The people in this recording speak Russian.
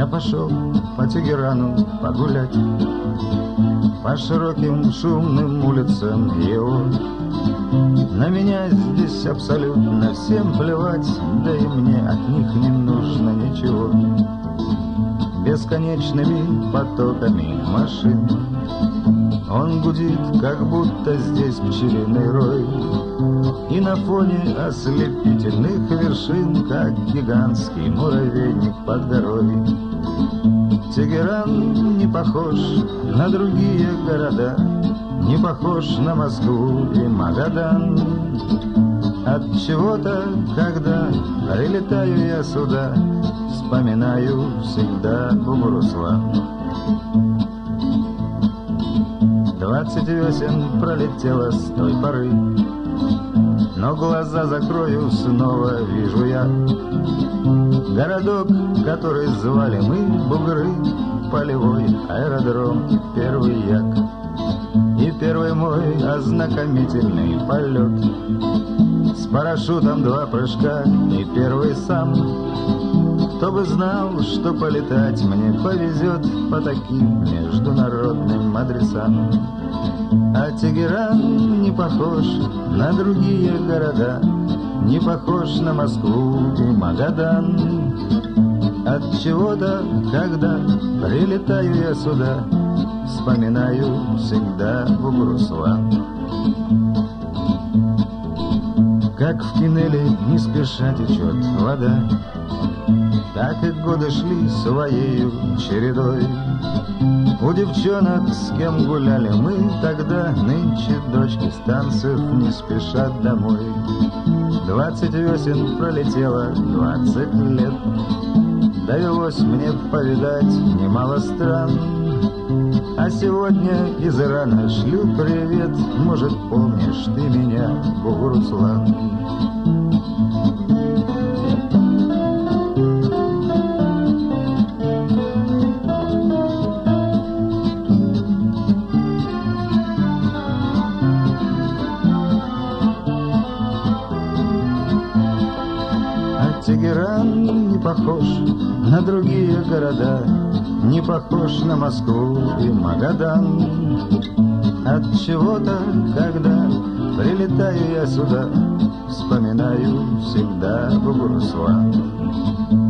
Я пошел по Тегерану погулять, по широким шумным улицам его. На меня здесь абсолютно всем плевать, да и мне от них не нужно ничего. Бесконечными потоками машин он гудит, как будто здесь пчелиный рой, и на фоне ослепительных вершин, как гигантский муравейник под горой. Тегеран не похож на другие города, не похож на Москву и Магадан. От чего-то, когда прилетаю я сюда, вспоминаю всегда Бугуруслан. 20 весен пролетело с той поры, но глаза закрою, снова вижу я городок, который звали мы Бугры, полевой аэродром и первый як. И первый мой ознакомительный полет, с парашютом 2 прыжка и первый сам. Кто бы знал, что полетать мне повезет по таким международным адресам. А Тегеран не похож на другие города, не похож на Москву и Магадан. От чего-то, когда прилетаю я сюда, вспоминаю всегда Бугуруслан. Как в кинеле не спеша течет вода, так и годы шли своею чередой. У девчонок, с кем гуляли мы тогда, нынче дочки станцев не спешат домой. 20 весен пролетело 20 лет, довелось мне повидать немало стран. А сегодня из Ирана шлю привет, может, помнишь ты меня, Бугуруслан? Тегеран не похож на другие города, не похож на Москву и Магадан. От чего-то, когда прилетаю я сюда, вспоминаю всегда Бугуруслан.